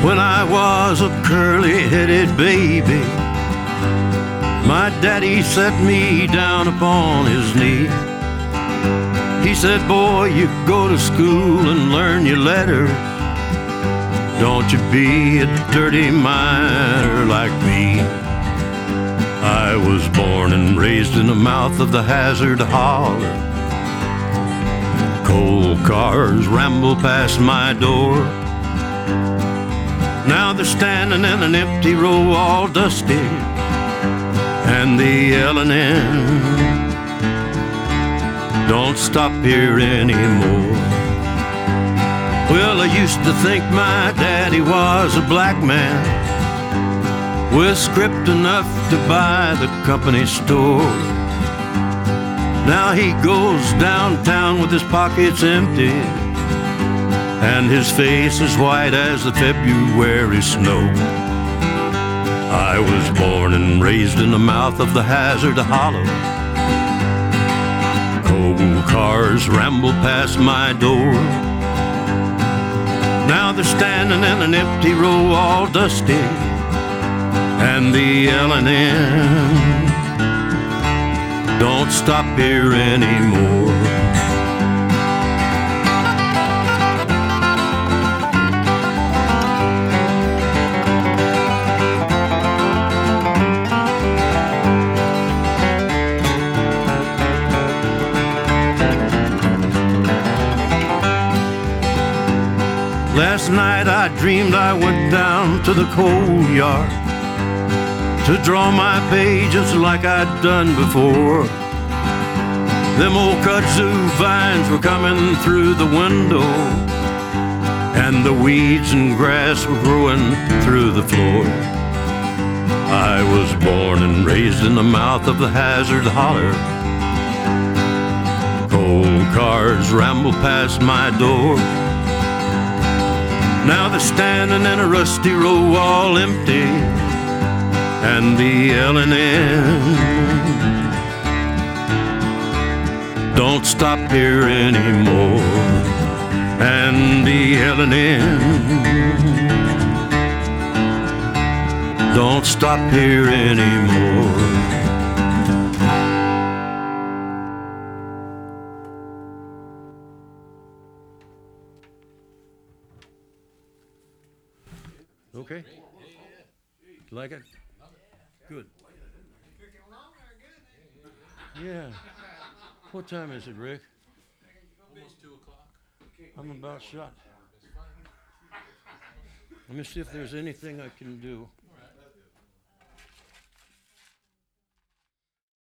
When I was a curly-headed baby, my daddy set me down upon his knee. He said, boy, you go to school and learn your letters. Don't you be a dirty miner like me. I was born and raised in the mouth of the Hazard Holler. Coal cars ramble past my door. Now they're standing in an empty row, all dusty, and the L&N don't stop here anymore. Well, I used to think my daddy was a black man with script enough to buy the company store. Now he goes downtown with his pockets empty, and his face is white as the February snow. I was born and raised in the mouth of the Hazard Hollow. Coal cars ramble past my door. Now they're standing in an empty row, all dusty, and the L&N don't stop here anymore. Last night I dreamed I went down to the coal yard to draw my pages like I'd done before. Them old kudzu vines were coming through the window, and the weeds and grass were growing through the floor. I was born and raised in the mouth of the Hazard Holler. Coal cars ramble past my door. Now they're standing in a rusty row, all empty, and the L&N don't stop here anymore. And the L&N don't stop here anymore. Okay? Like it? Good. Yeah. What time is it, Rick? Almost 2 o'clock. I'm about shut. Let me see if there's anything I can do.